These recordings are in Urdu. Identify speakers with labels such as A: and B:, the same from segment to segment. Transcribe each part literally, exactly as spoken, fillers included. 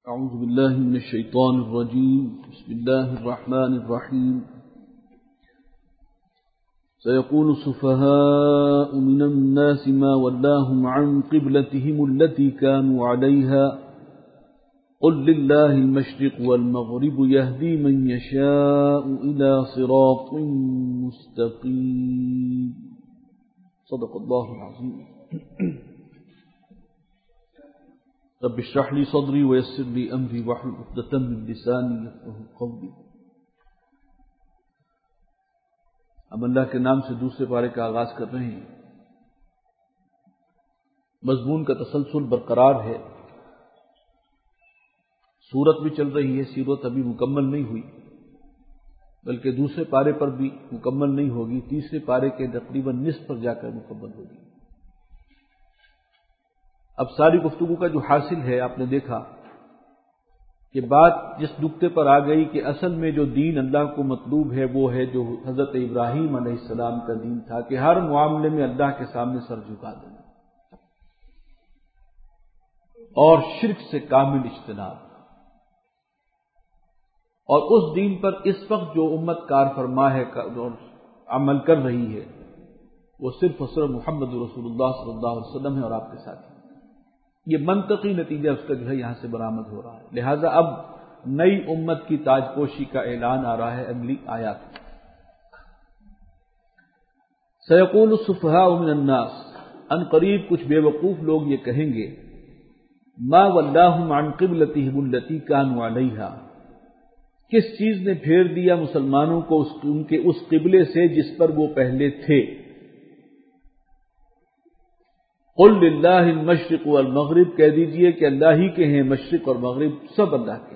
A: أعوذ بالله من الشيطان الرجيم. بسم الله الرحمن الرحيم. سيقول السفهاء من الناس ما ولاهم عن قبلتهم التي كانوا عليها قل لله المشرق والمغرب يهدي من يشاء إلى صراط مستقيم. صدق الله العظيم. رب اشرح لي صدري ويسر لي امري واحلل عقدة من لساني يفقهوا قولي. ہم اللہ کے نام سے دوسرے پارے کا آغاز کر رہے ہیں. مضمون کا تسلسل برقرار ہے. سورت بھی چل رہی ہے. سیرت ابھی مکمل نہیں ہوئی بلکہ دوسرے پارے پر بھی مکمل نہیں ہوگی. تیسرے پارے کے تقریباً نصف پر جا کر مکمل ہوگی. اب ساری گفتگو کا جو حاصل ہے آپ نے دیکھا کہ بات جس نقطے پر آ گئی کہ اصل میں جو دین اللہ کو مطلوب ہے وہ ہے جو حضرت ابراہیم علیہ السلام کا دین تھا کہ ہر معاملے میں اللہ کے سامنے سر جھکا دینا اور شرک سے کامل اجتناب. اور اس دین پر اس وقت جو امت کار فرما ہے اور عمل کر رہی ہے وہ صرف اور صرف محمد رسول اللہ صلی اللہ علیہ وسلم ہے اور آپ کے ساتھ. یہ منطقی نتیجہ اس کا جو ہے یہاں سے برآمد ہو رہا ہے. لہذا اب نئی امت کی تاج پوشی کا اعلان آ رہا ہے اگلی آیات. سیقول السفہاء من الناس، ان قریب کچھ بے وقوف لوگ یہ کہیں گے ما ولاہم عن قبلتہم التی کانوا علیہا، کس چیز نے پھیر دیا مسلمانوں کو اس ان کے اس قبلے سے جس پر وہ پہلے تھے. قل للہ المشرق والمغرب، کہہ دیجئے کہ اللہ ہی کے ہیں مشرق اور مغرب، سب اللہ کے.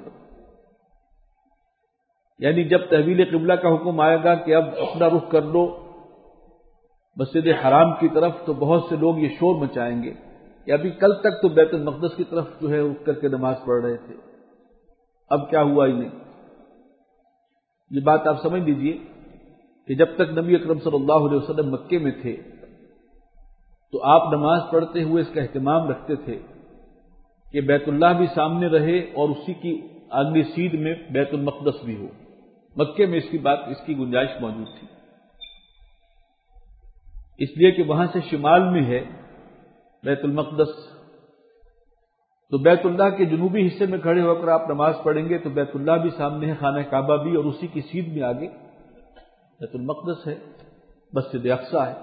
A: یعنی جب تحویل قبلہ کا حکم آئے گا کہ اب اپنا رخ کر لو مسجد حرام کی طرف، تو بہت سے لوگ یہ شور مچائیں گے کہ ابھی کل تک تو بیت المقدس کی طرف جو ہے رخ کر کے نماز پڑھ رہے تھے، اب کیا ہوا انہیں. یہ بات آپ سمجھ لیجئے کہ جب تک نبی اکرم صلی اللہ علیہ وسلم مکے میں تھے تو آپ نماز پڑھتے ہوئے اس کا اہتمام رکھتے تھے کہ بیت اللہ بھی سامنے رہے اور اسی کی اگلی سیدھ میں بیت المقدس بھی ہو. مکے میں اس کی بات اس کی گنجائش موجود تھی، اس لیے کہ وہاں سے شمال میں ہے بیت المقدس، تو بیت اللہ کے جنوبی حصے میں کھڑے ہو کر آپ نماز پڑھیں گے تو بیت اللہ بھی سامنے ہے، خانہ کعبہ بھی، اور اسی کی سیدھ میں آگے بیت المقدس ہے، مسجد اقصی ہے.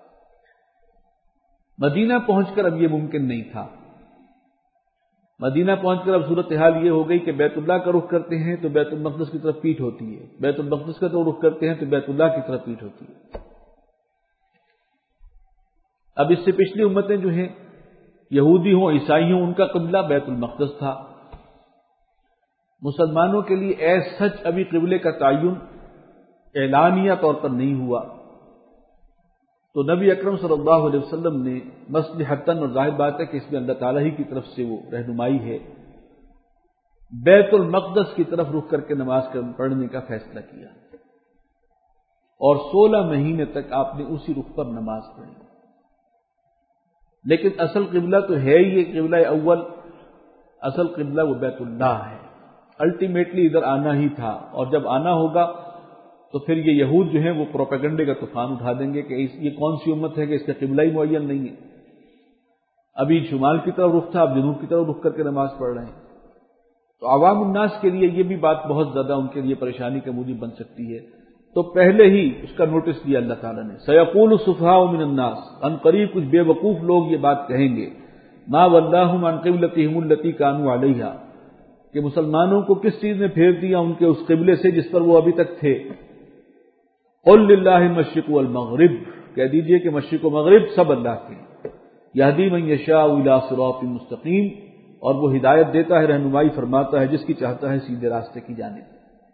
A: مدینہ پہنچ کر اب یہ ممکن نہیں تھا. مدینہ پہنچ کر اب صورتحال یہ ہو گئی کہ بیت اللہ کا رخ کرتے ہیں تو بیت المقدس کی طرف پیٹھ ہوتی ہے، بیت المقدس کا تو رخ کرتے ہیں تو بیت اللہ کی طرف پیٹھ ہوتی ہے. اب اس سے پچھلی امتیں جو ہیں یہودی ہوں عیسائی ہوں، ان کا قبلہ بیت المقدس تھا. مسلمانوں کے لیے اے سچ ابھی قبلے کا تعین اعلانیہ طور پر نہیں ہوا، تو نبی اکرم صلی اللہ علیہ وسلم نے مصلحتاً، اور ظاہر بات ہے کہ اس میں اللہ تعالیٰ ہی کی طرف سے وہ رہنمائی ہے، بیت المقدس کی طرف رخ کر کے نماز پڑھنے کا فیصلہ کیا اور سولہ مہینے تک آپ نے اسی رخ پر نماز پڑھی. لیکن اصل قبلہ تو ہے ہی یہ قبلہ اول، اصل قبلہ وہ بیت اللہ ہے. الٹیمیٹلی ادھر آنا ہی تھا، اور جب آنا ہوگا تو پھر یہ یہود جو ہیں وہ پروپیگنڈے کا طوفان اٹھا دیں گے کہ یہ کون سی امت ہے کہ اس کا قبلہ ہی معین نہیں ہے. ابھی شمال کی طرف رخ تھا، اب جنوب کی طرف رخ کر کے نماز پڑھ رہے ہیں. تو عوام الناس کے لیے یہ بھی بات بہت زیادہ ان کے لیے پریشانی کا موجب بن سکتی ہے. تو پہلے ہی اس کا نوٹس لیا اللہ تعالیٰ نے. سیقول السفہاء من الناس، ان قریب کچھ بے وقوف لوگ یہ بات کہیں گے ما ولاہم عن قبلتہم التی کانوا علیہا، کہ مسلمانوں کو کس چیز نے پھیر دیا ان کے اس قبلے سے جس پر وہ ابھی تک تھے. قل للہ المشرق والمغرب، کہہ دیجئے کہ مشرق و مغرب سب اللہ کے. یہدی من یشاء الی صراط مستقیم، اور وہ ہدایت دیتا ہے، رہنمائی فرماتا ہے جس کی چاہتا ہے سیدھے راستے کی جانب.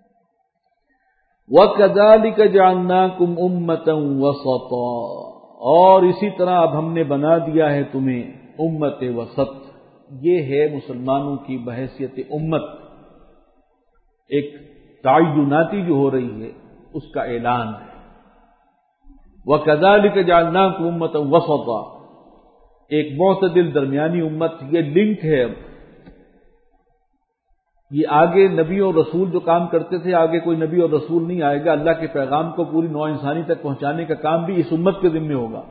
A: وَكَذَلِكَ جَعَلْنَاكُمْ أُمَّةً وَسَطًا، اور اسی طرح اب ہم نے بنا دیا ہے تمہیں امت وسط. یہ ہے مسلمانوں کی بحیثیت امت ایک تعیناتی جو ہو رہی ہے اس کا اعلان ہے. وَكَذَلِكَ جَعَلْنَاكُمْ أُمَّةً وَسَطًا، ایک معتدل درمیانی امت. یہ لنک ہے. یہ آگے نبی اور رسول جو کام کرتے تھے، آگے کوئی نبی اور رسول نہیں آئے گا، اللہ کے پیغام کو پوری نوع انسانی تک پہنچانے کا کام بھی اس امت کے ذمہ ہوگا۔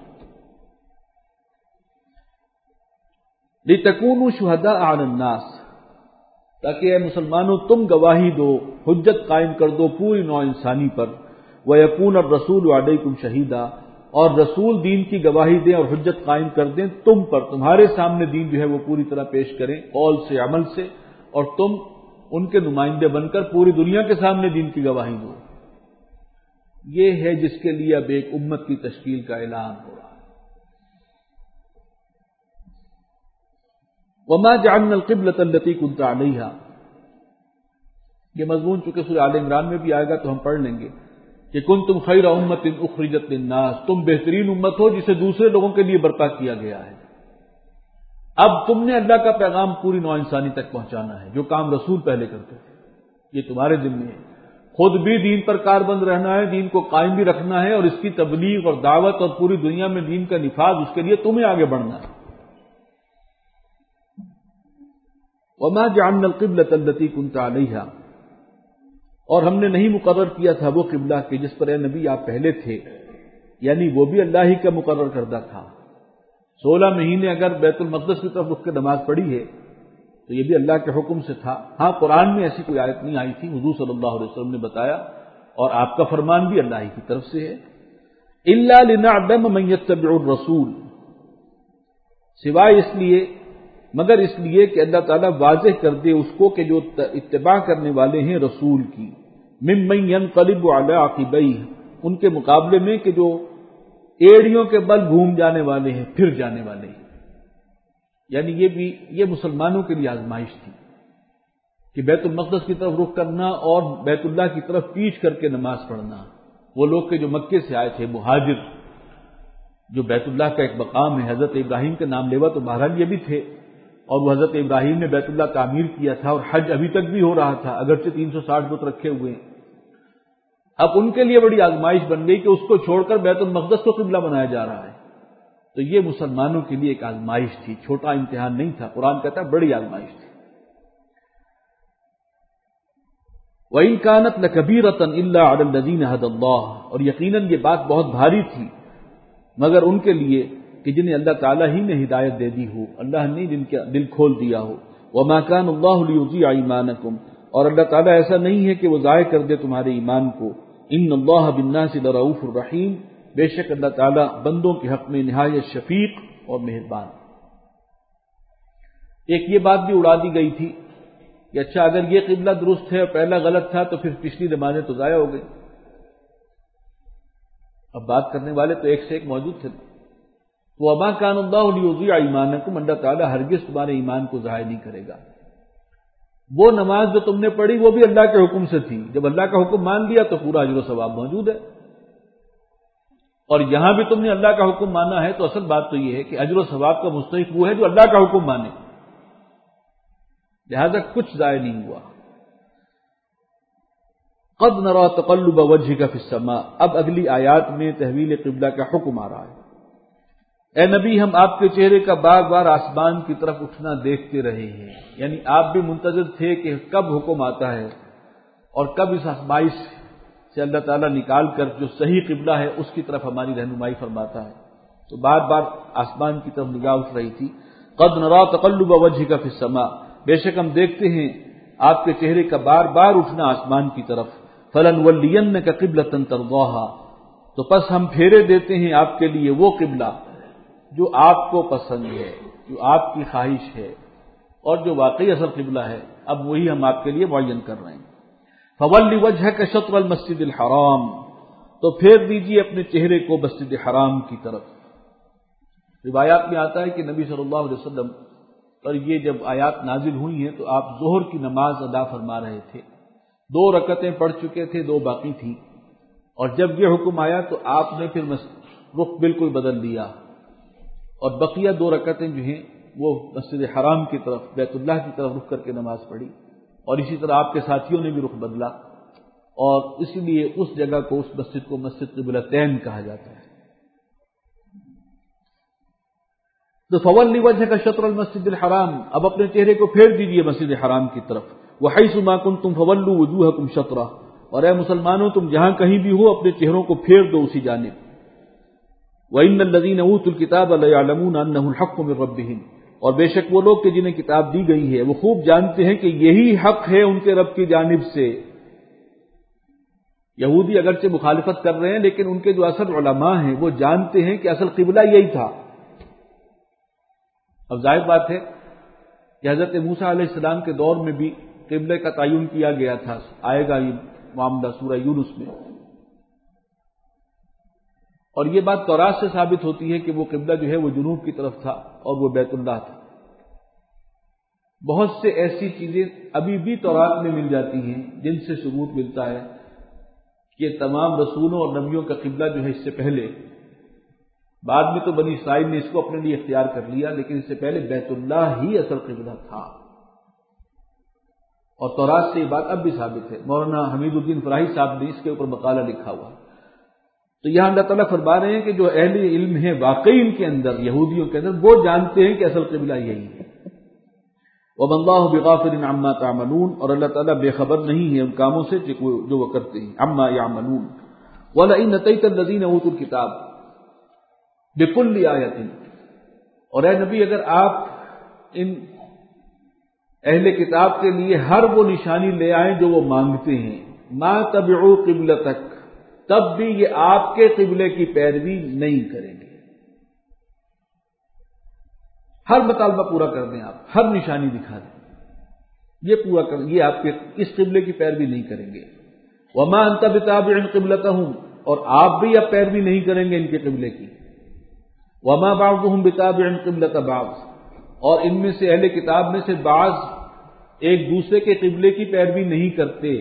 A: لِتَكُونُوا شُهَدَاءَ عَلَى النَّاسِ، تاکہ اے مسلمانوں تم گواہی دو، حجت قائم کر دو پوری نوع انسانی پر، وَيَكُونَ الرَّسُولُ عَلَيْكُمْ شَهِيدًا، اور رسول دین کی گواہی دیں اور حجت قائم کر دیں تم پر، تمہارے سامنے دین جو ہے وہ پوری طرح پیش کریں، قول سے، عمل سے، اور تم ان کے نمائندے بن کر پوری دنیا کے سامنے دین کی گواہی دو۔ یہ ہے جس کے لیے اب ایک امت کی تشکیل کا اعلان ہو رہا ہے۔ وَمَا جَعَلْنَا الْقِبْلَةَ الَّتِي كُنْتَ عَلَيْهَا، یہ مضمون چونکہ سورہ آل عمران میں بھی آئے گا تو ہم پڑھ لیں گے کہ کنتم خیر امت اخرجت للناس، تم بہترین امت ہو جسے دوسرے لوگوں کے لیے برپا کیا گیا ہے۔ اب تم نے اللہ کا پیغام پوری نوع انسانی تک پہنچانا ہے، جو کام رسول پہلے کرتے تھے یہ تمہارے ذمہ ہے۔ خود بھی دین پر کاربند رہنا ہے، دین کو قائم بھی رکھنا ہے، اور اس کی تبلیغ اور دعوت اور پوری دنیا میں دین کا نفاذ، اس کے لیے تمہیں آگے بڑھنا ہے۔ وَمَا جَعَلْنَا الْقِبْلَةَ الَّتِي كُنْتَ عَلَيْهَا، اور ہم نے نہیں مقرر کیا تھا وہ قبلہ کہ جس پر اے نبی آپ پہلے تھے، یعنی وہ بھی اللہ ہی کا مقرر کردہ تھا۔ سولہ مہینے اگر بیت المقدس کی طرف رخ کے نماز پڑھی ہے تو یہ بھی اللہ کے حکم سے تھا۔ ہاں قرآن میں ایسی کوئی آیت نہیں آئی تھی، حضور صلی اللہ علیہ وسلم نے بتایا، اور آپ کا فرمان بھی اللہ ہی کی طرف سے ہے۔ إِلَّا لِنَعْلَمَ مَن يَتَّبِعُ الرَّسُولَ، سوائے اس لیے، مگر اس لیے کہ اللہ تعالیٰ واضح کر دے اس کو کہ جو اتباع کرنے والے ہیں رسول کی، ممن ينقلب على عقبیہ، ان کے مقابلے میں کہ جو ایڑیوں کے بل گھوم جانے والے ہیں، پھر جانے والے ہیں۔ یعنی یہ بھی یہ مسلمانوں کے لیے آزمائش تھی کہ بیت المقدس کی طرف رخ کرنا اور بیت اللہ کی طرف پیچھ کر کے نماز پڑھنا۔ وہ لوگ کہ جو مکے سے آئے تھے، مہاجر، جو بیت اللہ کا ایک مقام ہے، حضرت ابراہیم کے نام لیوا تو بہرحال یہ بھی تھے، اور وہ حضرت ابراہیم نے بیت اللہ تعمیر کیا تھا، اور حج ابھی تک بھی ہو رہا تھا، اگرچہ تین سو ساٹھ بت رکھے ہوئے ہیں۔ اب ان کے لیے بڑی آزمائش بن گئی کہ اس کو چھوڑ کر بیت المقدس کو قبلہ بنایا جا رہا ہے، تو یہ مسلمانوں کے لیے ایک آزمائش تھی، چھوٹا امتحان نہیں تھا، قرآن کہتا ہے بڑی آزمائش تھی۔ وَإِن كَانَتْ لَكَبِيرَةً إِلَّا عَلَى الَّذِينَ هَدَى اللَّهُ، اور یقیناً یہ بات بہت بھاری تھی مگر ان کے لیے کہ جنہیں اللہ تعالیٰ ہی نے ہدایت دے دی ہو، اللہ نے جن کا دل کھول دیا ہو۔ وَمَا كَانَ اللَّهُ لِيُضِيعَ إِيمَانَكُمْ، اور اللہ تعالیٰ ایسا نہیں ہے کہ وہ ضائع کر دے تمہارے ایمان کو۔ إِنَّ اللَّهَ بِالنَّاسِ لَرَءُوفٌ رَحِيمٌ، بے شک اللہ تعالیٰ بندوں کے حق میں نہایت شفیق اور مہربان۔ ایک یہ بات بھی اڑا دی گئی تھی کہ اچھا اگر یہ قبلہ درست ہے اور پہلا غلط تھا تو پھر پچھلی نمازیں تو ضائع ہو گئی۔ اب بات کرنے والے تو ایک سے ایک موجود تھے۔ وَمَا كَانَ اللَّهُ لِيُضِيعَ إِيمَانَكُمْ، اللہ تعالیٰ ہرگز تمہارے ایمان کو ضائع نہیں کرے گا۔ وہ نماز جو تم نے پڑھی وہ بھی اللہ کے حکم سے تھی، جب اللہ کا حکم مان لیا تو پورا اجر و ثواب موجود ہے، اور یہاں بھی تم نے اللہ کا حکم مانا ہے تو اصل بات تو یہ ہے کہ اجر و ثواب کا مستحق وہ ہے جو اللہ کا حکم مانے، لہذا کچھ ضائع نہیں ہوا۔ قَدْ نَرَىٰ تَقَلُّبَ وَجْهِكَ فِي السَّمَاءِ، اب اگلی آیات میں تحویل قبلہ کا حکم آ رہا ہے۔ اے نبی ہم آپ کے چہرے کا بار بار آسمان کی طرف اٹھنا دیکھتے رہے ہیں، یعنی آپ بھی منتظر تھے کہ کب حکم آتا ہے اور کب اس آزمائش سے اللہ تعالیٰ نکال کر جو صحیح قبلہ ہے اس کی طرف ہماری رہنمائی فرماتا ہے، تو بار بار آسمان کی طرف نگاہ اٹھ رہی تھی۔ قد نرا تقلب وجهك في السماء، بے شک ہم دیکھتے ہیں آپ کے چہرے کا بار بار اٹھنا آسمان کی طرف۔ فلنولینک قبلۃ ترضاها، تو پس ہم پھیرے دیتے ہیں آپ کے لیے وہ قبلہ جو آپ کو پسند ہے، جو آپ کی خواہش ہے، اور جو واقعی اصل قبلہ ہے، اب وہی ہم آپ کے لیے معین کر رہے ہیں۔ فَوَلِّ وَجْهَكَ شَطْرَ الْمَسْجِدِ الْحَرَامِ، تو پھیر دیجیے اپنے چہرے کو مسجد حرام کی طرف۔ روایات میں آتا ہے کہ نبی صلی اللہ علیہ وسلم پر یہ جب آیات نازل ہوئی ہیں تو آپ ظہر کی نماز ادا فرما رہے تھے، دو رکعتیں پڑھ چکے تھے، دو باقی تھیں، اور جب یہ حکم آیا تو آپ نے پھر رخ بالکل بدل دیا، اور بقیہ دو رکعتیں جو ہیں وہ مسجد حرام کی طرف، بیت اللہ کی طرف رخ کر کے نماز پڑھی، اور اسی طرح آپ کے ساتھیوں نے بھی رخ بدلا، اور اسی لیے اس جگہ کو، اس مسجد کو مسجد قبلتین کہا جاتا ہے۔ تو فَوَلِّ وَجْهَكَ شَطْرَ الْمَسْجِدِ الْحَرَامِ، اب اپنے چہرے کو پھیر دیجیے مسجد حرام کی طرف۔ وحیث ما کنتم فولوا وجوہکم شطرہ، اور اے مسلمانوں تم جہاں کہیں بھی ہو اپنے چہروں کو پھیر دو اسی جانب. وَإِنَّ الَّذِينَ أُوتُوا الْكِتَابَ لَيَعْلَمُونَ أَنَّهُ الْحَقُّ مِنْ رَبِّهِمْ، اور بے شک وہ لوگ کہ جنہیں کتاب دی گئی ہے وہ خوب جانتے ہیں کہ یہی حق ہے ان کے رب کی جانب سے. یہودی اگرچہ مخالفت کر رہے ہیں لیکن ان کے جو اصل علماء ہیں وہ جانتے ہیں کہ اصل قبلہ یہی تھا. اب ظاہر بات ہے کہ حضرت موسیٰ علیہ السلام کے دور میں بھی قبلے کا تعین کیا گیا تھا. آئے گا یہ معاملہ سورہ یونس میں. اور یہ بات تورات سے ثابت ہوتی ہے کہ وہ قبلہ جو ہے وہ جنوب کی طرف تھا اور وہ بیت اللہ تھا. بہت سے ایسی چیزیں ابھی بھی تورات میں مل جاتی ہیں جن سے ثبوت ملتا ہے کہ تمام رسولوں اور نبیوں کا قبلہ جو ہے اس سے پہلے، بعد میں تو بنی اسرائیل نے اس کو اپنے لیے اختیار کر لیا، لیکن اس سے پہلے بیت اللہ ہی اصل قبلہ تھا. اور تورات سے یہ بات اب بھی ثابت ہے. مولانا حمید الدین فراہی صاحب نے اس کے اوپر مقالہ لکھا ہوا. تو یہاں اللہ تعالیٰ فرما رہے ہیں کہ جو اہل علم ہے واقعی ان کے اندر، یہودیوں کے اندر، وہ جانتے ہیں کہ اصل قبلہ یہی ہے. وَمَا اللَّهُ بِغَافِلٍ عَمَّا تَعْمَلُونَ، اور اللہ تعالیٰ بے خبر نہیں ہے ان کاموں سے جو وہ کرتے ہیں. عَمَّا يَعْمَلُونَ وَلَئِنْ أَتَيْتَ الَّذِينَ أُوتُوا الْكِتَابَ بِكُلِّ آیَةٍ، اور اے نبی اگر آپ ان اہل کتاب کے لیے ہر وہ نشانی لے آئیں جو وہ مانگتے ہیں، مَا تَبِعُوا قِبْلَتَكَ، تب بھی یہ آپ کے قبلے کی پیروی نہیں کریں گے. ہر مطالبہ پورا کر دیں آپ، ہر نشانی دکھا دیں، یہ پورا کر یہ آپ کے اس قبلے کی پیروی نہیں کریں گے. وما انت بتابع قبلتهم، اور آپ بھی اب پیروی نہیں کریں گے ان کے قبلے کی. وما بعضهم بتابع قبلۃ بعض، اور ان میں سے اہل کتاب میں سے بعض ایک دوسرے کے قبلے کی پیروی نہیں کرتے،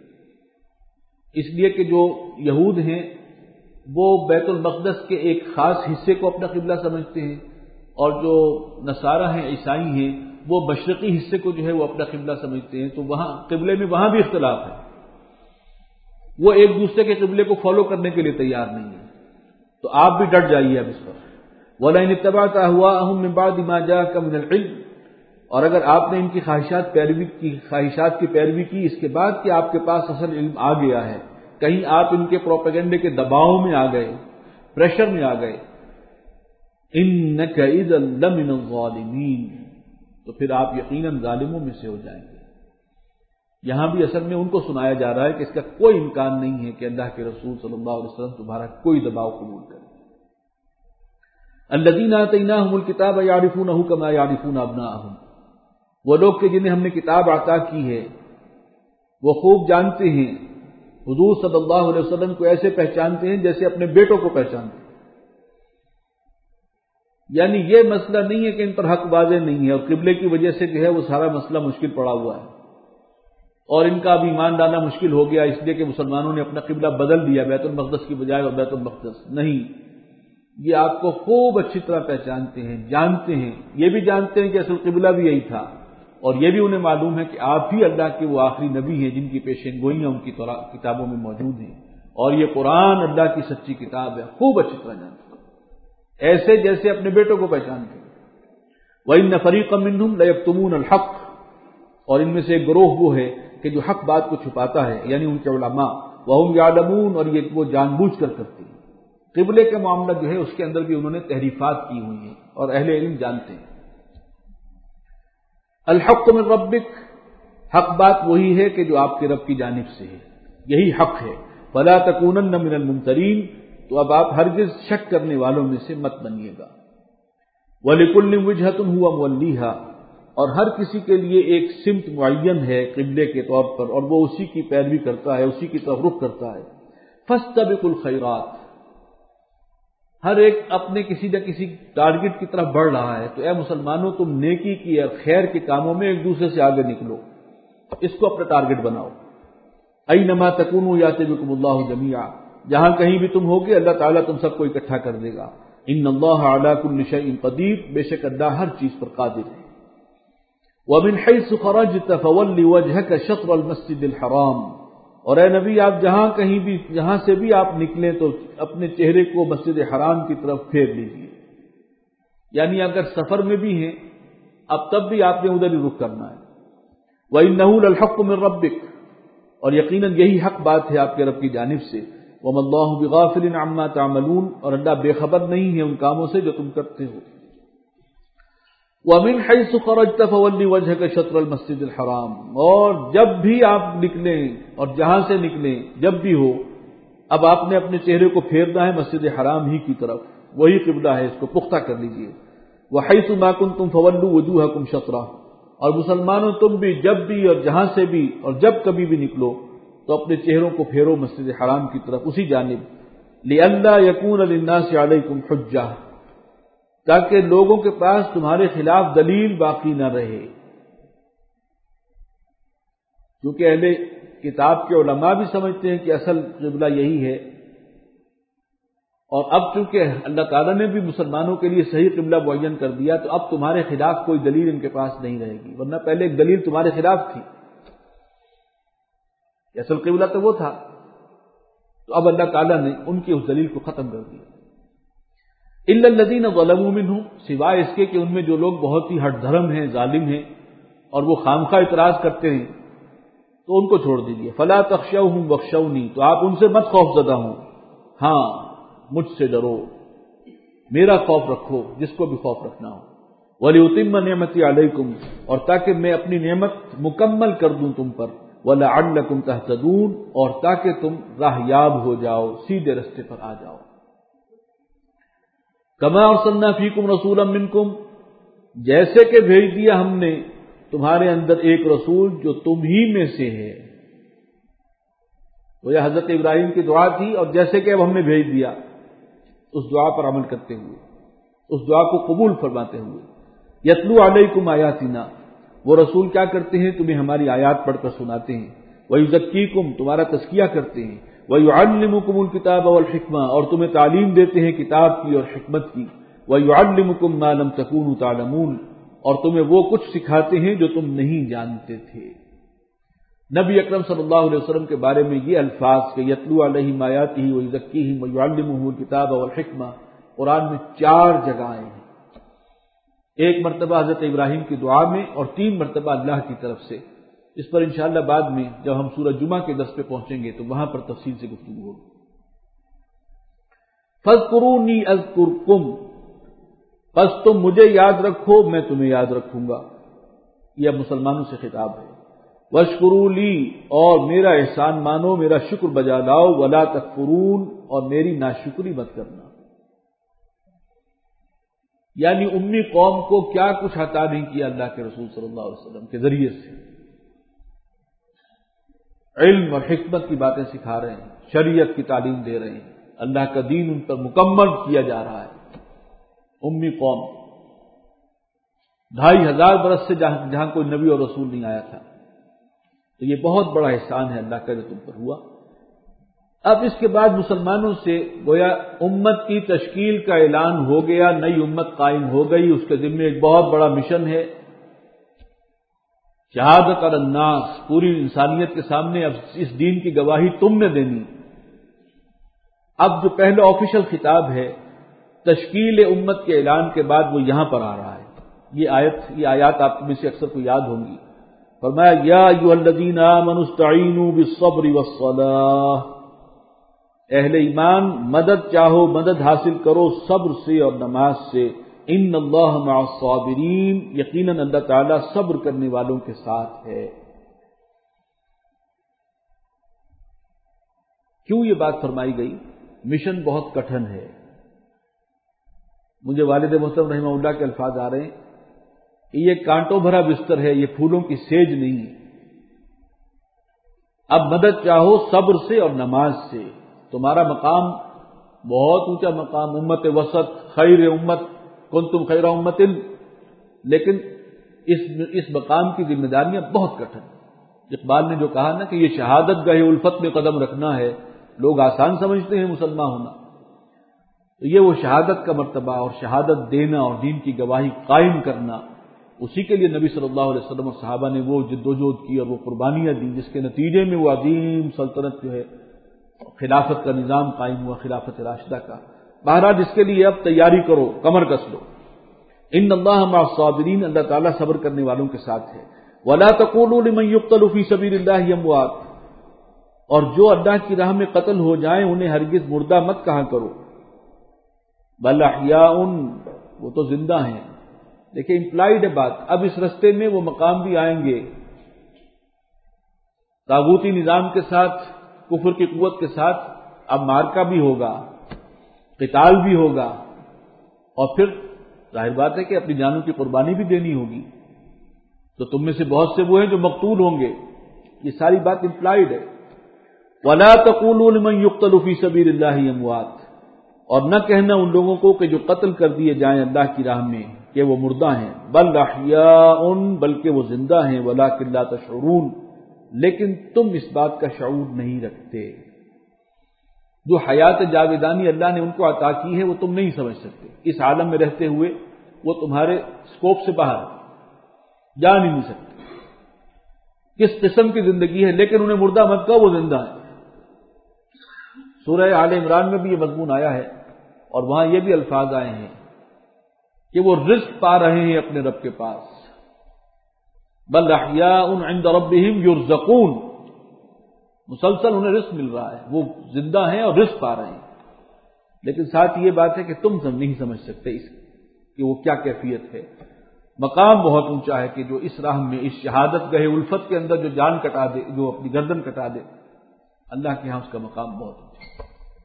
A: اس لیے کہ جو یہود ہیں وہ بیت المقدس کے ایک خاص حصے کو اپنا قبلہ سمجھتے ہیں، اور جو نصارہ ہیں، عیسائی ہیں، وہ مشرقی حصے کو جو ہے وہ اپنا قبلہ سمجھتے ہیں. تو وہاں قبلے میں وہاں بھی اختلاف ہے، وہ ایک دوسرے کے قبلے کو فالو کرنے کے لیے تیار نہیں ہے. تو آپ بھی ڈٹ جائیے اب اس پر. وَلَئِنِ اتَّبَعْتَ أَهْوَاءَهُم مِّن بَعْدِ مَا جَاءَكَ مِنَ الْعِلْمِ، اور اگر آپ نے ان کی خواہشات پیروی کی خواہشات کی پیروی کی اس کے بعد کہ آپ کے پاس اصل علم آ گیا ہے، کہیں آپ ان کے پروپیگنڈے کے دباؤ میں آ گئے، پریشر میں آ گئے، اِنَّكَ إِذًا لَّمِنَ الظَّالِمِينَ، تو پھر آپ یقیناً ظالموں میں سے ہو جائیں گے. یہاں بھی اصل میں ان کو سنایا جا رہا ہے کہ اس کا کوئی امکان نہیں ہے کہ اللہ کے رسول صلی اللہ علیہ وسلم تمہارا کوئی دباؤ قبول کرے. الذین آتیناہم الکتاب یعرفونہ کما یعرفون ابناءہم، وہ لوگ کہ جنہیں ہم نے کتاب عطا کی ہے وہ خوب جانتے ہیں حضور صلی اللہ علیہ وسلم کو، ایسے پہچانتے ہیں جیسے اپنے بیٹوں کو پہچانتے ہیں. یعنی یہ مسئلہ نہیں ہے کہ ان پر حق واضح نہیں ہے اور قبلے کی وجہ سے جو ہے وہ سارا مسئلہ مشکل پڑا ہوا ہے اور ان کا اب ایمان لانا مشکل ہو گیا اس لیے کہ مسلمانوں نے اپنا قبلہ بدل دیا بیت المقدس کی بجائے اور بیت المقدس نہیں. یہ آپ کو خوب اچھی طرح پہچانتے ہیں، جانتے ہیں، یہ بھی جانتے ہیں کہ اصل قبلہ بھی یہی تھا، اور یہ بھی انہیں معلوم ہے کہ آپ ہی اللہ کے وہ آخری نبی ہیں جن کی پیشین گوئیاں ان کی کتابوں میں موجود ہیں، اور یہ قرآن اللہ کی سچی کتاب ہے. خوب اچھی طرح جانتے ہیں، ایسے جیسے اپنے بیٹوں کو پہچانتے ہیں. وَإِنَّ فَرِيقًا مِّنْهُمْ لَيَكْتُمُونَ الْحَقَّ، اور ان میں سے ایک گروہ وہ ہے کہ جو حق بات کو چھپاتا ہے، یعنی ان کے علماء. وَهُمْ يَعْلَمُونَ، اور یہ وہ جان بوجھ کر کرتے ہیں. قبلے کا معاملہ جو ہے اس کے اندر بھی انہوں نے تحریفات کی ہوئی ہیں اور اہل علم جانتے ہیں. الحق من ربک، حق بات وہی ہے کہ جو آپ کے رب کی جانب سے ہے، یہی حق ہے. فلا تکونن من الممترین، تو اب آپ ہرگز شک کرنے والوں میں سے مت بنیے گا. وَلِكُلٍّ وِجْهَةٌ هُوَ مُوَلِّيهَا، اور ہر کسی کے لیے ایک سمت معین ہے قبلے کے طور پر اور وہ اسی کی پیروی کرتا ہے، اسی کی طرف رخ کرتا ہے. فَاسْتَبِقُوا الْخَيْرَاتِ، ہر ایک اپنے کسی نہ کسی ٹارگٹ کی طرف بڑھ رہا ہے. تو اے مسلمانوں، تم نیکی کی اور خیر کے کاموں میں ایک دوسرے سے آگے نکلو، اس کو اپنا ٹارگٹ بناؤ. اینما تکونوا یأتی بکم اللہ جمیعا، جہاں کہیں بھی تم ہوگے اللہ تعالیٰ تم سب کو اکٹھا کر دے گا. ان اللہ علی کل شیء قدیر، بے شک اللہ ہر چیز پر قادر ہے. ومن حیث خرجت فول وجهک شطر المسجد الحرام، اور اے نبی آپ جہاں کہیں بھی جہاں سے بھی آپ نکلیں تو اپنے چہرے کو مسجد حرام کی طرف پھیر لیجیے. یعنی اگر سفر میں بھی ہیں اب تب بھی آپ نے ادھر ہی رخ کرنا ہے. وَإِنَّهُ لَلْحَقُّ مِن رَّبِّكَ، اور یقیناً یہی حق بات ہے آپ کے رب کی جانب سے. وَمَا اللَّهُ بِغَافِلٍ عَمَّا تَعْمَلُونَ، اور اللہ بے خبر نہیں ہے ان کاموں سے جو تم کرتے ہو. وَمِنْ حَيْثُ خَرَجْتَ فَوَلِّ وَجْهَكَ شَطْرَ الْمَسْجِدِ الْحَرَامِ، اور جب بھی آپ نکلیں اور جہاں سے نکلیں جب بھی ہو، اب آپ نے اپنے چہرے کو پھیرنا ہے مسجد حرام ہی کی طرف، وہی قبلہ ہے، اس کو پختہ کر لیجئے. وَحَيْثُ مَا كُنْتُمْ فَوَلُّوا وُجُوهَكُمْ شَطْرَهُ، اور مسلمانوں تم بھی جب بھی اور جہاں سے بھی اور جب کبھی بھی نکلو تو اپنے چہروں کو پھیرو مسجد حرام کی طرف، اسی جانب. لِأَلَّا يَكُونَ لِلنَّاسِ عَلَيْكُمْ حُجَّةٌ، تاکہ لوگوں کے پاس تمہارے خلاف دلیل باقی نہ رہے. کیونکہ اہل کتاب کے علماء بھی سمجھتے ہیں کہ اصل قبلہ یہی ہے، اور اب چونکہ اللہ تعالیٰ نے بھی مسلمانوں کے لیے صحیح قبلہ معین کر دیا تو اب تمہارے خلاف کوئی دلیل ان کے پاس نہیں رہے گی، ورنہ پہلے ایک دلیل تمہارے خلاف تھی، اصل قبلہ تو وہ تھا. تو اب اللہ تعالیٰ نے ان کی اس دلیل کو ختم کر دیا. الا الذين ظلموا منهم، سوائے اس کے کہ ان میں جو لوگ بہت ہی ہٹ دھرم ہیں، ظالم ہیں، اور وہ خامخواہ اعتراض کرتے ہیں تو ان کو چھوڑ دیجیے. فلا تخشوهم واخشوني، تو آپ ان سے مت خوف زدہ ہوں، ہاں مجھ سے ڈرو، میرا خوف رکھو جس کو بھی خوف رکھنا ہو. وَلِأُتِمَّ نِعْمَتِي عَلَيْكُمْ، اور تاکہ میں اپنی نعمت مکمل کر دوں تم پر. وَلَعَلَّكُمْ تَهْتَدُونَ، اور تاکہ تم راہیاب ہو جاؤ، سیدھے رستے پر آ جاؤ. کما ارسلنا فیکم رسولا منکم، جیسے کہ بھیج دیا ہم نے تمہارے اندر ایک رسول جو تم ہی میں سے ہے. وہ یہ حضرت ابراہیم کی دعا تھی، اور جیسے کہ اب ہم نے بھیج دیا اس دعا پر عمل کرتے ہوئے، اس دعا کو قبول فرماتے ہوئے. یتلو علیکم آیاتنا، وہ رسول کیا کرتے ہیں؟ تمہیں ہماری آیات پڑھ کر سناتے ہیں. ویزکیکم، تمہارا تزکیہ کرتے ہیں. وَيُعَلِّمُكُمُ الْكِتَابَ وَالْحِکْمَةَ، اور تمہیں تعلیم دیتے ہیں کتاب کی اور حکمت کی. وَيُعَلِّمُكُم مَّا لَمْ تَكُونُوا تَعْلَمُونَ، اور تمہیں وہ کچھ سکھاتے ہیں جو تم نہیں جانتے تھے. نبی اکرم صلی اللہ علیہ وسلم کے بارے میں یہ الفاظ کہ یتلو علیہم آیاتہ ویزکیہم ویعلمہم الکتاب والحکمہ قرآن میں چار جگہیں ہیں. ایک مرتبہ حضرت ابراہیم کی دعا میں اور تین مرتبہ اللہ کی طرف سے. اس پر انشاءاللہ بعد میں جب ہم سورہ جمعہ کے درس پہ پہنچیں گے تو وہاں پر تفصیل سے گفتگو ہوگی. فاذکرونی اذکرکم، پس تم مجھے یاد رکھو میں تمہیں یاد رکھوں گا. یہ اب مسلمانوں سے خطاب ہے. واشکروا لی، اور میرا احسان مانو، میرا شکر بجا لاؤ. ولا تکفرون، اور میری ناشکری مت کرنا. یعنی امی قوم کو کیا کچھ عطا نہیں کیا اللہ کے رسول صلی اللہ علیہ وسلم کے ذریعے سے. علم اور حکمت کی باتیں سکھا رہے ہیں، شریعت کی تعلیم دے رہے ہیں، اللہ کا دین ان پر مکمل کیا جا رہا ہے. امی قوم ڈھائی ہزار برس سے جہاں جہاں کوئی نبی اور رسول نہیں آیا تھا، تو یہ بہت بڑا احسان ہے اللہ کا جو تم پر ہوا. اب اس کے بعد مسلمانوں سے گویا امت کی تشکیل کا اعلان ہو گیا، نئی امت قائم ہو گئی. اس کے ذمہ ایک بہت بڑا مشن ہے، شہادت علی الناس، پوری انسانیت کے سامنے اب اس دین کی گواہی تم نے دینی. اب جو پہلا آفیشل خطاب ہے تشکیل امت کے اعلان کے بعد وہ یہاں پر آ رہا ہے. یہ آیت یہ آیات آپ میں سے اکثر کو یاد ہوں گی. فرمایا یا ایھا الذین آمنوا استعینوا بالصبر والصلاۃ، اہل ایمان مدد چاہو، مدد حاصل کرو صبر سے اور نماز سے. ان اللہ مع الصابرین، یقیناً اللہ تعالیٰ صبر کرنے والوں کے ساتھ ہے. کیوں یہ بات فرمائی گئی؟ مشن بہت کٹھن ہے. مجھے والد محترم رحمہ اللہ کے الفاظ آ رہے ہیں کہ یہ کانٹوں بھرا بستر ہے، یہ پھولوں کی سیج نہیں ہے. اب مدد چاہو صبر سے اور نماز سے. تمہارا مقام بہت اونچا مقام، امت وسط، خیر امت، کنتم خیر امت، لیکن اس اس مقام کی ذمہ داریاں بہت کٹھن. اقبال نے جو کہا نا کہ یہ شہادت گاہ الفت میں قدم رکھنا ہے، لوگ آسان سمجھتے ہیں مسلمان ہونا، تو یہ وہ شہادت کا مرتبہ اور شہادت دینا اور دین کی گواہی قائم کرنا، اسی کے لیے نبی صلی اللہ علیہ وسلم اور صحابہ نے وہ جدوجہد کی اور وہ قربانیاں دی جس کے نتیجے میں وہ عظیم سلطنت جو ہے خلافت کا نظام قائم ہوا، خلافت راشدہ کا. بہرحال جس کے لیے اب تیاری کرو، کمر کس لو. ان اللہ مع الصابرین، اللہ تعالیٰ صبر کرنے والوں کے ساتھ ہے. وَلَا تَقُولُوا لِمَن يُقْتَلُ فِي سَبِيلِ اللَّهِ أَمْوَاتٌ، اور جو اللہ کی راہ میں قتل ہو جائیں انہیں ہرگز مردہ مت کہا کرو، بل احیاء، وہ تو زندہ ہیں۔ دیکھیں امپلائیڈ ہے بات، اب اس رستے میں وہ مقام بھی آئیں گے، طاغوتی نظام کے ساتھ، کفر کی قوت کے ساتھ اب مارکا بھی ہوگا، قتال بھی ہوگا، اور پھر ظاہر بات ہے کہ اپنی جانوں کی قربانی بھی دینی ہوگی، تو تم میں سے بہت سے وہ ہیں جو مقتول ہوں گے، یہ ساری بات امپلائیڈ ہے۔ وَلَا تَقُولُوا لِمَن يُقْتَلُ فِي سَبِيلِ اللَّهِ أَمْوَاتٌ، اور نہ کہنا ان لوگوں کو کہ جو قتل کر دیے جائیں اللہ کی راہ میں کہ وہ مردہ ہیں، بل احیاء، بلکہ وہ زندہ ہیں، وَلَٰكِن لَا تَشْعُرُونَ، لیکن تم اس بات کا شعور نہیں رکھتے۔ جو حیات جاویدانی اللہ نے ان کو عطا کی ہے وہ تم نہیں سمجھ سکتے، اس عالم میں رہتے ہوئے وہ تمہارے اسکوپ سے باہر جان ہی نہیں سکتے کس قسم کی زندگی ہے، لیکن انہیں مردہ مت کہو، وہ زندہ ہے۔ سورہ آل عمران میں بھی یہ مضمون آیا ہے، اور وہاں یہ بھی الفاظ آئے ہیں کہ وہ رزق پا رہے ہیں اپنے رب کے پاس، بل احیاء عند ربهم یرزقون، مسلسل انہیں رزق مل رہا ہے، وہ زندہ ہیں اور رزق پا رہے ہیں، لیکن ساتھ یہ بات ہے کہ تم سب نہیں سمجھ سکتے اس کہ وہ کیا کیفیت ہے۔ مقام بہت اونچا ہے کہ جو اس راہ میں، اس شہادت گاہ الفت کے اندر جو جان کٹا دے، جو اپنی گردن کٹا دے، اللہ کے ہاں اس کا مقام بہت اونچا ہے۔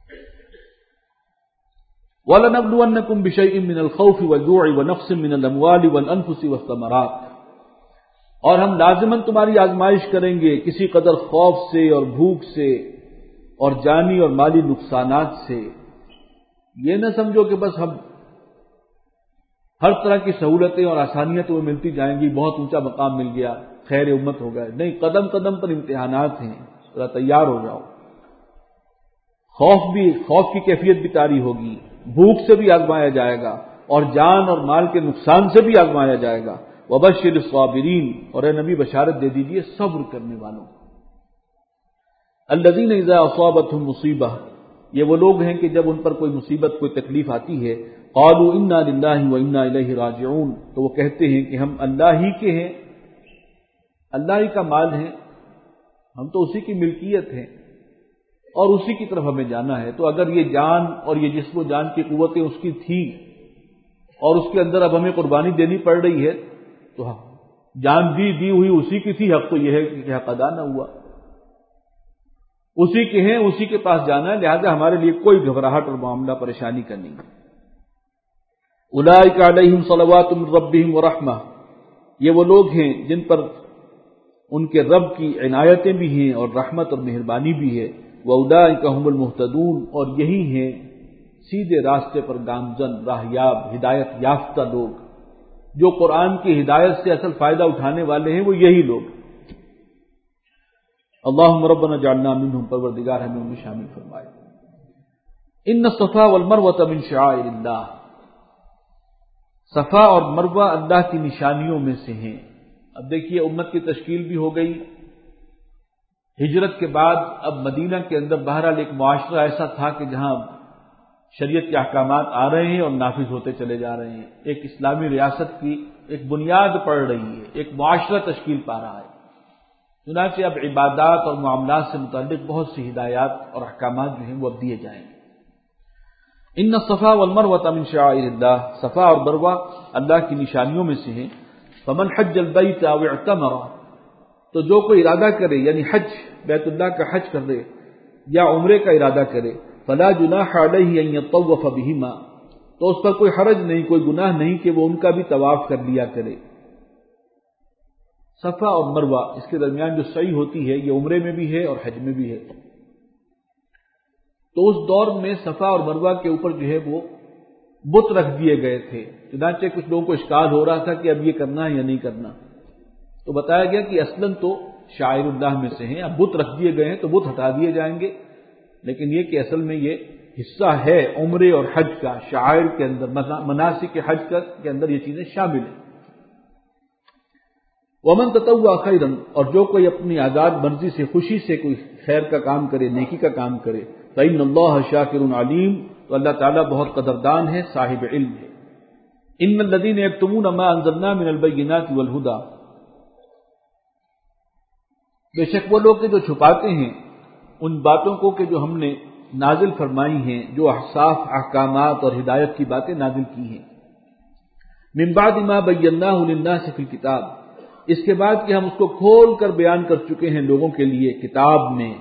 A: وَلَنَبْلُوَنَّكُمْ بِشَيْءٍ مِّنَ الْخَوْفِ وَالْجُوعِ وَنَقْصٍ مِّنَ الْأَمْوَالِ وَالْأَنفُسِ وَالثَّمَرَاتِ، اور ہم لازماً تمہاری آزمائش کریں گے کسی قدر خوف سے اور بھوک سے اور جانی اور مالی نقصانات سے۔ یہ نہ سمجھو کہ بس ہم ہر طرح کی سہولتیں اور آسانیاں تمہیں ملتی جائیں گی، بہت اونچا مقام مل گیا، خیر امت ہو گئے، نہیں، قدم قدم پر امتحانات ہیں، ذرا تیار ہو جاؤ۔ خوف بھی، خوف کی کیفیت بھی طاری ہوگی، بھوک سے بھی آزمایا جائے گا، اور جان اور مال کے نقصان سے بھی آزمایا جائے گا۔ وبشر الصابرین، اور اے نبی بشارت دے دیجئے صبر کرنے والوں۔ الذین اذا اصابتهم مصیبہ، یہ وہ لوگ ہیں کہ جب ان پر کوئی مصیبت، کوئی تکلیف آتی ہے، قالوا انا للہ وانا الیہ راجعون، تو وہ کہتے ہیں کہ ہم اللہ ہی کے ہیں، اللہ ہی کا مال ہے، ہم تو اسی کی ملکیت ہیں اور اسی کی طرف ہمیں جانا ہے۔ تو اگر یہ جان اور یہ جسم و جان کی قوتیں اس کی تھی اور اس کے اندر اب ہمیں قربانی دینی پڑ رہی ہے، تو جان دی دی ہوئی اسی کی تھی، حق تو یہ ہے کہ حق ادا نہ ہوا، اسی کے ہیں، اسی کے پاس جانا ہے، لہذا ہمارے لیے کوئی گھبراہٹ اور معاملہ پریشانی کا نہیں ہے۔ اولئک علیہم صلوات من ربہم ورحمہ، یہ وہ لوگ ہیں جن پر ان کے رب کی عنایتیں بھی ہیں اور رحمت اور مہربانی بھی ہے۔ واولئک هم المہتدون، اور یہی ہیں سیدھے راستے پر گامزن، راہیاب، ہدایت یافتہ لوگ، جو قرآن کی ہدایت سے اصل فائدہ اٹھانے والے ہیں، وہ یہی لوگ۔ اللہم ربنا اجعلنا منہم، پروردگار ہمیں ان میں شامل فرمائے۔ ان الصفا والمروہ من شعائر اللہ، صفا اور مروہ اللہ کی نشانیوں میں سے ہیں۔ اب دیکھیے امت کی تشکیل بھی ہو گئی، ہجرت کے بعد اب مدینہ کے اندر بہرحال ایک معاشرہ ایسا تھا کہ جہاں شریعت کے احکامات آ رہے ہیں اور نافذ ہوتے چلے جا رہے ہیں، ایک اسلامی ریاست کی ایک بنیاد پڑ رہی ہے، ایک معاشرہ تشکیل پا رہا ہے۔ چنانچہ اب عبادات اور معاملات سے متعلق بہت سی ہدایات اور احکامات جو ہیں وہ اب دیے جائیں گے۔ ان الصفا والمروہ من شعائر اللہ، صفا اور مروہ اللہ کی نشانیوں میں سے ہیں۔ فمن حج البیت او اعتمر، تو جو کوئی ارادہ کرے، یعنی حج، بیت اللہ کا حج کر دے یا عمرے کا ارادہ کرے، فلا جناح علیہ ان یطوف بہما، تو اس پر کوئی حرج نہیں، کوئی گناہ نہیں کہ وہ ان کا بھی طواف کر لیا کرے۔ صفا اور مروہ، اس کے درمیان جو سعی ہوتی ہے یہ عمرے میں بھی ہے اور حج میں بھی ہے۔ تو اس دور میں صفا اور مروہ کے اوپر جو ہے وہ بت رکھ دیے گئے تھے، چنانچہ کچھ لوگوں کو اشکال ہو رہا تھا کہ اب یہ کرنا ہے یا نہیں کرنا، تو بتایا گیا کہ اصلاً تو شاعر اللہ میں سے ہیں، اب بت رکھ دیے گئے ہیں تو بت ہٹا دیے جائیں گے، لیکن یہ کہ اصل میں یہ حصہ ہے عمرے اور حج کا، شعائر کے اندر، مناسک حج کے اندر یہ چیزیں شامل ہیں۔ ومن تطوع خیرا، اور جو کوئی اپنی آزاد مرضی سے، خوشی سے کوئی خیر کا کام کرے، نیکی کا کام کرے، فإن اللہ شاکر علیم، تو اللہ تعالیٰ بہت قدردان ہے، صاحب علم ہے۔ ان الذین یکتمون ما انزلنا من البینات والہدی، بے شک وہ لوگ کہ جو چھپاتے ہیں ان باتوں کو کہ جو ہم نے نازل فرمائی ہیں، جو صاف احکامات اور ہدایت کی باتیں نازل کی ہیں، من بعد ما بیناہ للناس فی الکتاب، اس کے بعد کہ ہم اس کو کھول کر بیان کر چکے ہیں لوگوں کے لیے کتاب میں.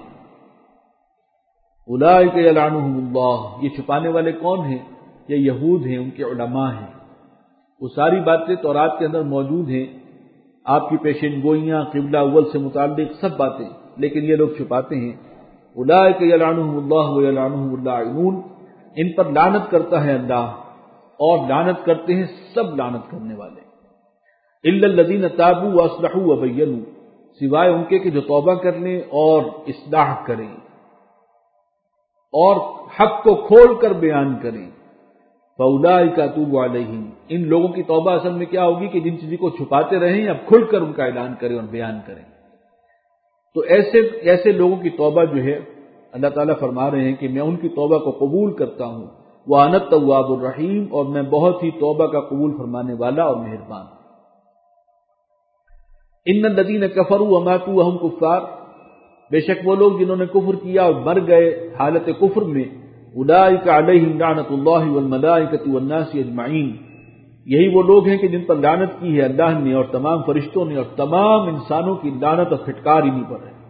A: اولئک یلعنہم اللہ، یہ چھپانے والے کون ہیں؟ یہ یہود ہیں، ان کے علماء ہیں. وہ ساری باتیں تورات کے اندر موجود ہیں، آپ کی پیشین گوئیاں، قبلہ اول سے متعلق سب باتیں، لیکن یہ لوگ چھپاتے ہیں. اولئک یلعنہم اللہ ویلعنہم اللاعنون، ان پر لعنت کرتا ہے اللہ اور لعنت کرتے ہیں سب لعنت کرنے والے. الا الذین تابوا واصلحوا وبینوا، سوائے ان کے کہ جو توبہ کر لیں اور اصلاح کریں اور حق کو کھول کر بیان کریں. فاولئک اتوب علیہم، ان لوگوں کی توبہ اصل میں کیا ہوگی کہ جن چیزوں کو چھپاتے رہیں اب کھل کر ان کا اعلان کریں اور بیان کریں. تو ایسے ایسے لوگوں کی توبہ جو ہے اللہ تعالیٰ فرما رہے ہیں کہ میں ان کی توبہ کو قبول کرتا ہوں. وَأَنَا التَّوَّابُ الرَّحِيمُ، اور میں بہت ہی توبہ کا قبول فرمانے والا اور مہربان. ان الذین کفروا وماتوا وهم کفار، بے شک وہ لوگ جنہوں نے کفر کیا اور مر گئے حالت کفر میں، اولئک علیہم لعنۃ اللہ والملائکۃ والناس اجمعین، یہی وہ لوگ ہیں کہ جن پر لعنت کی ہے اللہ نے اور تمام فرشتوں نے اور تمام انسانوں کی لعنت اور پھٹکار انہی پر ہے.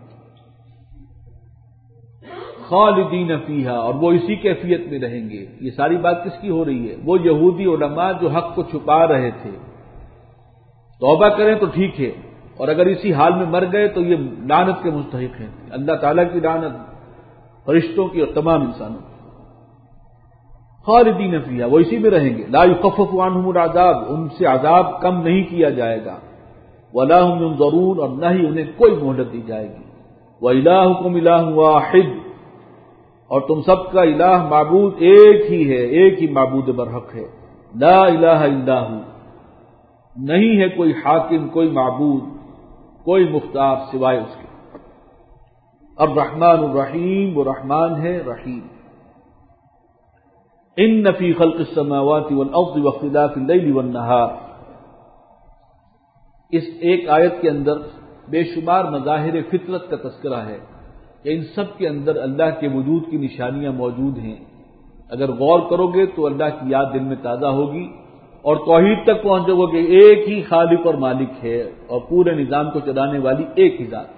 A: خالدین فیہا، اور وہ اسی کیفیت میں رہیں گے. یہ ساری بات کس کی ہو رہی ہے؟ وہ یہودی علماء جو حق کو چھپا رہے تھے. توبہ کریں تو ٹھیک ہے، اور اگر اسی حال میں مر گئے تو یہ لعنت کے مستحق ہیں، اللہ تعالیٰ کی لعنت، فرشتوں کی اور تمام انسانوں کی. خالدین فیہا، وہ اسی میں رہیں گے. لا یخفف عنہم العذاب، ان سے عذاب کم نہیں کیا جائے گا. ولا هم ينظرون، اور نہ ہی انہیں کوئی مہلت دی جائے گی. وإلہکم الہ واحد، اور تم سب کا الہ معبود ایک ہی ہے، ایک ہی معبود برحق ہے. لا الہ الا ہو، نہیں ہے کوئی حاکم، کوئی معبود، کوئی مختار سوائے اس کے. الرحمن الرحیم، وہ رحمان ہے رحیم. ان فی خلق السماوات والارض واختلاف اللیل والنہار، اس ایک آیت کے اندر بے شمار مظاہر فطرت کا تذکرہ ہے کہ ان سب کے اندر اللہ کے وجود کی نشانیاں موجود ہیں. اگر غور کرو گے تو اللہ کی یاد دل میں تازہ ہوگی اور توحید تک پہنچو گے کہ ایک ہی خالق اور مالک ہے اور پورے نظام کو چلانے والی ایک ہی ذات.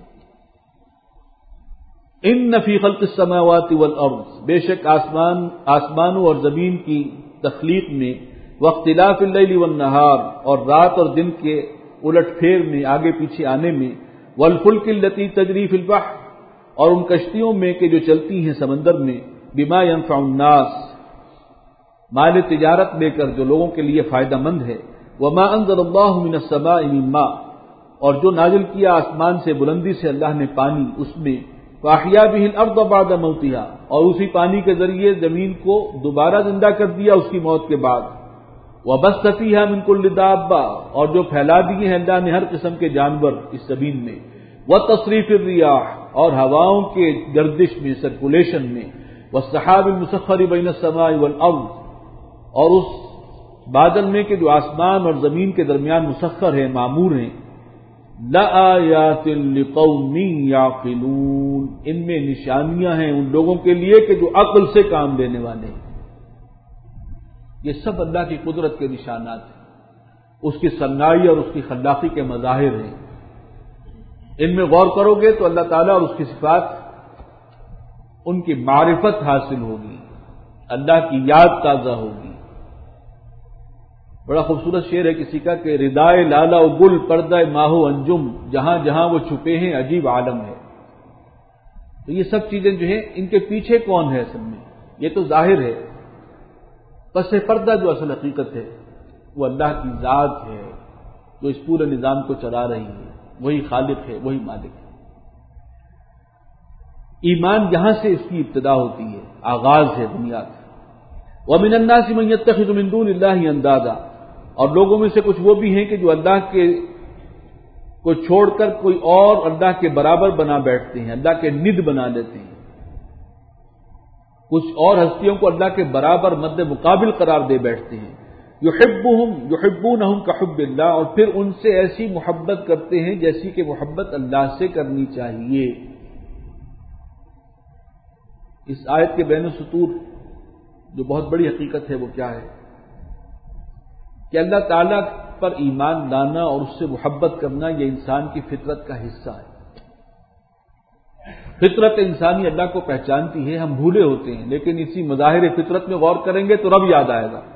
A: ان فی خلق السماوات والارض، بے شک آسمان آسمانوں اور زمین کی تخلیق میں، واختلاف اللیل والنہار، اور رات اور دن کے الٹ پھیر میں، آگے پیچھے آنے میں، والفلک التی تجری فی البحر، اور ان کشتیوں میں کہ جو چلتی ہیں سمندر میں، بما ينفع الناس، مال تجارت لے کر جو لوگوں کے لیے فائدہ مند ہے. وما انزل اللہ من السماء من ماء، اور جو نازل کیا آسمان سے بلندی سے اللہ نے پانی اس میں، فاحیا به الارض بعد موتها، اور اسی پانی کے ذریعے زمین کو دوبارہ زندہ کر دیا اس کی موت کے بعد. وبث فیہا من کل دابہ، اور جو پھیلا دیے ہیں اللہ نے ہر قسم کے جانور اس زمین میں. وتصریف الریاح، اور ہواؤں کے گردش میں، سرکولیشن میں. والسحاب المسخر بین السماء والارض، اور اس بادل میں کہ جو آسمان اور زمین کے درمیان مسخر ہے، معمور ہیں. لآیات لقوم یعقلون، ان میں نشانیاں ہیں ان لوگوں کے لیے کہ جو عقل سے کام لینے والے ہیں. یہ سب اللہ کی قدرت کے نشانات ہیں، اس کی صناعی اور اس کی خلاقی کے مظاہر ہیں. ان میں غور کرو گے تو اللہ تعالیٰ اور اس کی صفات، ان کی معرفت حاصل ہوگی، اللہ کی یاد تازہ ہوگی. بڑا خوبصورت شعر ہے کسی کا کہ ردائے لالا و گل پردہ ماہو انجم، جہاں جہاں وہ چھپے ہیں عجیب عالم ہے. تو یہ سب چیزیں جو ہیں ان کے پیچھے کون ہے اصل میں؟ یہ تو ظاہر ہے، پس پردہ جو اصل حقیقت ہے وہ اللہ کی ذات ہے جو اس پورے نظام کو چلا رہی ہے. وہی خالق ہے، وہی مالک ہے. ایمان یہاں سے اس کی ابتدا ہوتی ہے، آغاز ہے بنیاد. وَمِنَ النَّاسِ مَن يَتَّخِذُ مِن دُونِ اللَّهِ أَندَادًا، اور لوگوں میں سے کچھ وہ بھی ہیں کہ جو اللہ کے کو چھوڑ کر کوئی اور اللہ کے برابر بنا بیٹھتے ہیں، اللہ کے ند بنا لیتے ہیں. کچھ اور ہستیوں کو اللہ کے برابر مد مقابل قرار دے بیٹھتے ہیں. یحبہم یحبونہم کحب اللہ، اور پھر ان سے ایسی محبت کرتے ہیں جیسی کہ محبت اللہ سے کرنی چاہیے۔ اس آیت کے بین السطور جو بہت بڑی حقیقت ہے وہ کیا ہے کہ اللہ تعالیٰ پر ایمان لانا اور اس سے محبت کرنا یہ انسان کی فطرت کا حصہ ہے۔ فطرت انسانی اللہ کو پہچانتی ہے، ہم بھولے ہوتے ہیں، لیکن اسی مظاہر فطرت میں غور کریں گے تو رب یاد آئے گا،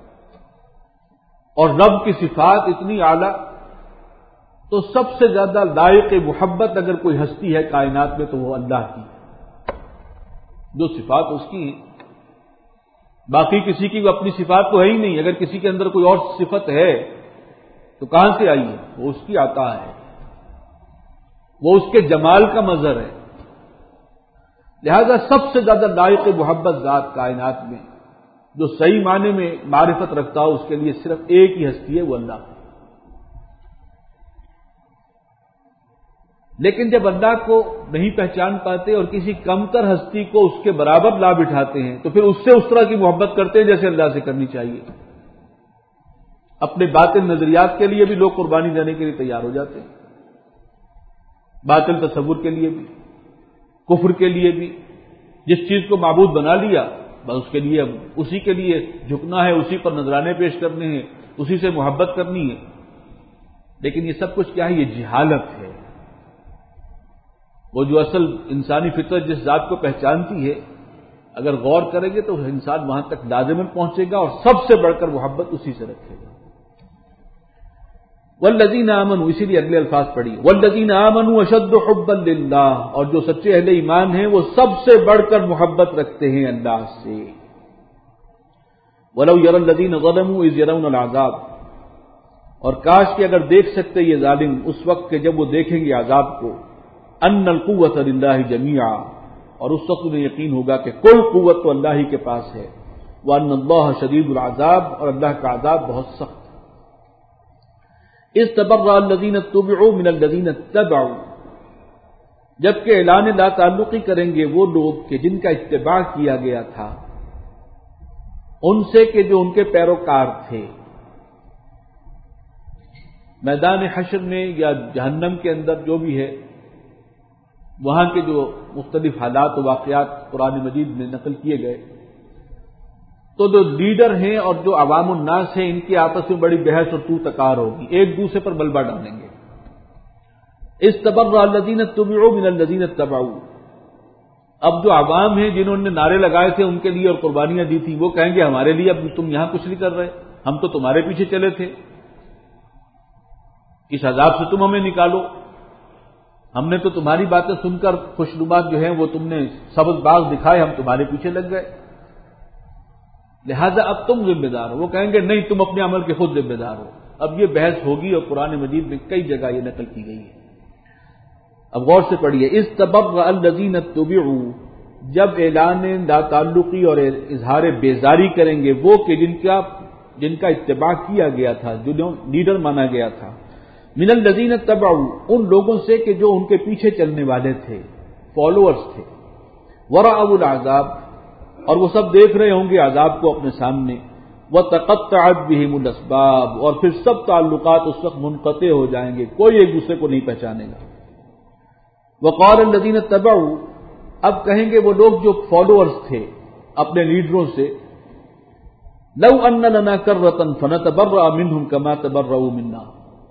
A: اور رب کی صفات اتنی اعلیٰ، تو سب سے زیادہ لائق محبت اگر کوئی ہستی ہے کائنات میں تو وہ اللہ کی، جو صفات اس کی ہیں۔ باقی کسی کی اپنی صفات تو ہے ہی نہیں، اگر کسی کے اندر کوئی اور صفت ہے تو کہاں سے آئی ہے؟ وہ اس کی عطا ہے، وہ اس کے جمال کا مظہر ہے۔ لہذا سب سے زیادہ لائق محبت ذات کائنات میں جو صحیح معنی میں معرفت رکھتا ہو اس کے لیے صرف ایک ہی ہستی ہے، وہ اللہ۔ لیکن جب اللہ کو نہیں پہچان پاتے اور کسی کمتر ہستی کو اس کے برابر لا بٹھاتے ہیں تو پھر اس سے اس طرح کی محبت کرتے ہیں جیسے اللہ سے کرنی چاہیے۔ اپنے باطل نظریات کے لیے بھی لوگ قربانی دینے کے لیے تیار ہو جاتے ہیں، باطل تصور کے لیے بھی، کفر کے لیے بھی۔ جس چیز کو معبود بنا لیا بس اس کے لیے اب اسی کے لیے جھکنا ہے، اسی پر نذرانے پیش کرنے ہیں، اسی سے محبت کرنی ہے۔ لیکن یہ سب کچھ کیا ہے؟ یہ جہالت ہے۔ وہ جو اصل انسانی فطرت جس ذات کو پہچانتی ہے، اگر غور کریں گے تو انسان وہاں تک لازماً پہنچے گا اور سب سے بڑھ کر محبت اسی سے رکھے گا۔ والذین آمنوا، اسی لیے اگلے الفاظ پڑھیے، والذین آمنوا اشد حبا للہ، اور جو سچے اہل ایمان ہیں وہ سب سے بڑھ کر محبت رکھتے ہیں اللہ سے۔ ولو یری الذین ظلموا اذ یرون العذاب، اور کاش کہ اگر دیکھ سکتے یہ ظالم اس وقت کہ جب وہ دیکھیں گے عذاب کو، ان القوۃ للہ جمیعا، اور اس وقت انہیں یقین ہوگا کہ کل قوت تو اللہ ہی کے پاس ہے، وان اللہ شدید العذاب، اور اللہ کا عذاب بہت سخت۔ اذ تبرأ الذین اتبعوا من الذین اتبعوا، جبکہ اعلان لا تعلقی کریں گے وہ لوگ کہ جن کا اتباع کیا گیا تھا ان سے کہ جو ان کے پیروکار تھے۔ میدان حشر میں یا جہنم کے اندر جو بھی ہے، وہاں کے جو مختلف حالات و واقعات قرآن مجید میں نقل کیے گئے، تو جو لیڈر ہیں اور جو عوام الناس ہیں ان کی آپس میں بڑی بحث اور تو تکار ہوگی، ایک دوسرے پر ملبہ ڈالیں گے۔ استبرأ الذین اتبعوا من الذین اتبعوا، اب جو عوام ہیں جنہوں نے نعرے لگائے تھے ان کے لیے اور قربانیاں دی تھی، وہ کہیں گے ہمارے لیے اب تم یہاں کچھ نہیں کر رہے، ہم تو تمہارے پیچھے چلے تھے، اس عذاب سے تم ہمیں نکالو، ہم نے تو تمہاری باتیں سن کر خوشنمات جو ہیں وہ تم نے سبز باغ دکھائے، ہم تمہارے پیچھے لگ گئے، لہذا اب تم ذمہ دار ہو۔ وہ کہیں گے نہیں، تم اپنے عمل کے خود ذمہ دار ہو۔ اب یہ بحث ہوگی اور قرآن مجید میں کئی جگہ یہ نقل کی گئی ہے۔ اب غور سے پڑھیے، استبرأ الذین اتبعوا، جب اعلان لا تعلقی اور اظہار بیزاری کریں گے وہ کہ جن کا جن کا اتباع کیا گیا تھا، جو لیڈر مانا گیا تھا، من الذین اتبعوا، ان لوگوں سے کہ جو ان کے پیچھے چلنے والے تھے، فالوورز تھے، ورأوا العذاب، اور وہ سب دیکھ رہے ہوں گے عذاب کو اپنے سامنے، وتقطعت بہم الاسباب، اور پھر سب تعلقات اس وقت منقطع ہو جائیں گے، کوئی ایک دوسرے کو نہیں پہچانے گا۔ وقال الذین اتبعوا، اب کہیں گے وہ لوگ جو فالوورز تھے اپنے لیڈروں سے، لو ان لنا کرۃ فنتبرأ منہم کما تبرؤوا منا،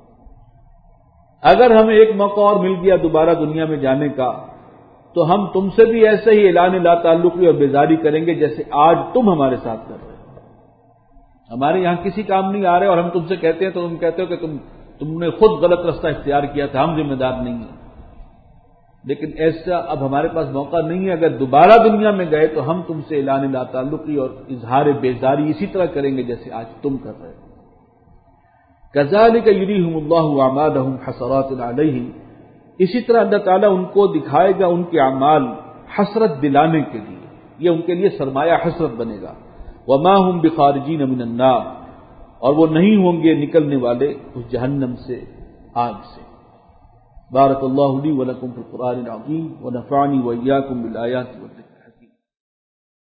A: اگر ہمیں ایک موقع اور مل گیا دوبارہ دنیا میں جانے کا تو ہم تم سے بھی ایسے ہی اعلان لا تعلقی اور بیزاری کریں گے جیسے آج تم ہمارے ساتھ کر رہے ہو۔ ہمارے یہاں کسی کام نہیں آ رہے اور ہم تم سے کہتے ہیں تو تم کہتے ہو کہ تم تم نے خود غلط رستہ اختیار کیا تھا، ہم ذمہ دار نہیں ہیں۔ لیکن ایسا اب ہمارے پاس موقع نہیں ہے، اگر دوبارہ دنیا میں گئے تو ہم تم سے اعلان لا تعلقی اور اظہار بیزاری اسی طرح کریں گے جیسے آج تم کر رہے ہو۔ کذالک یریہم اللہ اعمالہم حسرات علیہم، اسی طرح اللہ تعالیٰ ان کو دکھائے گا ان کے اعمال حسرت دلانے کے لیے، یہ ان کے لیے سرمایہ حسرت بنے گا۔ وما ہم بخارجین من النار، اور وہ نہیں ہوں گے نکلنے والے اس جہنم سے، آگ سے۔ بارک اللہ لی ولکم فی القرآن العظیم ونفعنی وإیاکم بالآیات والذکر